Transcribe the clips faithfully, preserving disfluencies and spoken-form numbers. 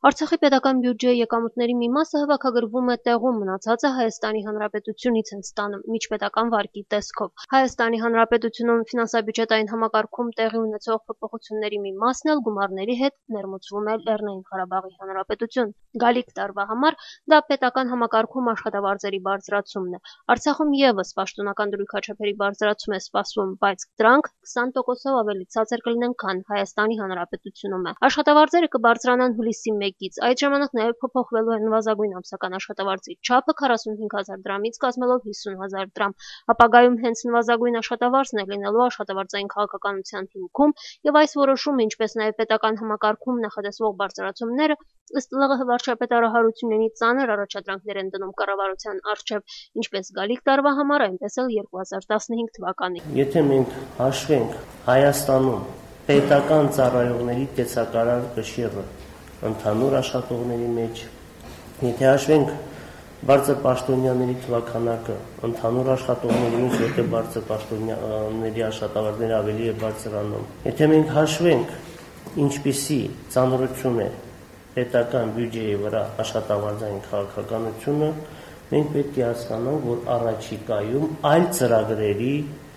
Արցախի պետական բյուջեի եկամուտների մի մասը հավաքագրվում է տեղում, մնացածը Հայաստանի Հանրապետությունից են ստանում միջպետական վարկի տեսքով։ Հայաստանի Հանրապետությունում ֆինանսա-բյուջետային համակարգում տեղի ունեցող փոփոխությունների մի մասն էլ գումարների հետ ներմուծվում է Լեռնային Ղարաբաղի Հանրապետություն։ Գալիք տարվա համար դա պետական համակարգում աշխատավարձերի բարձրացումն է։ Արցախում եւս պաշտոնական դրույքաչափերի բարձրացում է սպասվում, բայց դրանք քսան տոկոսով ավելի ցածր կլինեն, քան Հայաստանի Հանրապետությունում է։ Աշխատավարձերը կբարձրանան հուլիսի մեկից, այդ ժամանակ նաև փոփոխվելու է նվազագույն ամսական աշխատավարձի չափը քառասունհինգ հազար դրամից կազմելով հիսուն հազար դրամ։ Ապագայում հենց նվազագույն աշխատավարձն է լինելու աշխատավարձային քաղաքականության հիմքում, եւ այս որոշումը, ինչպես նաև պետական համակարգում նախատեսվող բարձրացումները, ըստ ԼՂՀ վարչապետ Արա Հարությունյանի ծանր առաջադրանքներ են դնում կառավարության առջև, ինչպես գալիք տարվա համար, այնպես էլ երկու հազար տասնհինգ թվականի։ Եթե մենք հաշվենք Հայաստանում պետական ծառայողների տեսակարար կշիռը ընդհանուր աշխատողների մեջ, եթե հաշվենք բարձր պաշտոնյաների թվաքանակը ընդհանուր աշխատողների մեջ, որտեղ բարձր պաշտոնյաների աշխատավարձները ավելի է բարձրանում, եթե մենք հաշվենք ինչպիսի ծանրություն է պետական բյուջեի վրա աշխատավարձային քաղաքականությունը, մենք պետք է հասկանանք, որ առաջիկայում այլ ծրագրերի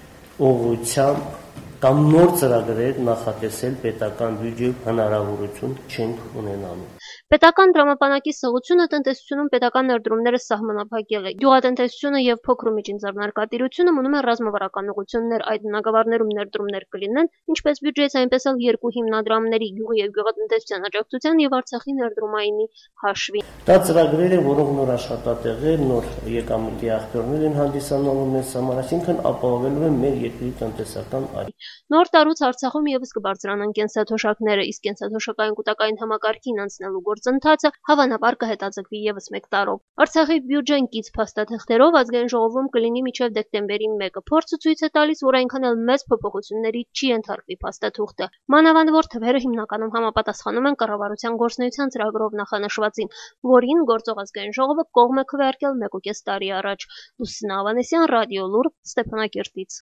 ուղղությամբ կամ նոր ծրագրեր նախատեսել պետական բյուջեում հնարավորություն չենք ունենալու։ Պետական դրամապանակի սղությունը տնտեսությունում պետական ներդրումները սահմանափակել է։ Գյուղատնտեսությունը եւ փոքր ու միջին ձեռնարկատիրությունը մնում են ռազմավարական ուղղություններ, այդ բնագավառներում ներդրումներ կլինեն, ինչպես բյուջեից, այնպես էլ երկու հիմնադրամների՝ գյուղի եւ գյուղատնտեսության աջակցության եւ Արցախի ներդրումայինի հաշվին։ Դա ծրագրեր են, որոնք նոր աշխատատեղեր, նոր եկամուտի աղբյուրներ են հանդիսանալու մեզ համար, այսինքն ապահովելու են մեր երկրի տնտեսական այլ։ Նոր տարուց Արցախում եւս կբարձրանան կենսաթոշակները, իսկ կենսաթոշակային կൂട്ടակային համակարգին անցնելու գործընթացը հավանաբար կհետաձգվի եւս մեկ տարով։ Արցախի բյուջեն կից փաստաթղթերով ազգային ժողովում կլինի մինչեւ դեկտեմբերի մեկը։ Փորձը ցույց է տալիս, որ այնքան էլ մեծ փոփոխությունների չի ենթարկվի փաստաթուղթը։ Մանավանդ որ թվերը հիմնականում համապատասխանում են կառավարության գործնեության ծրագրով նախանշվածին, որին գործող ազգային ժողովը կողմ է քվեարկել մեկուկես տարի առաջ։ Լուսինա Ավանեսյան, Ռադիո Լուր, Ստեփանակերտից։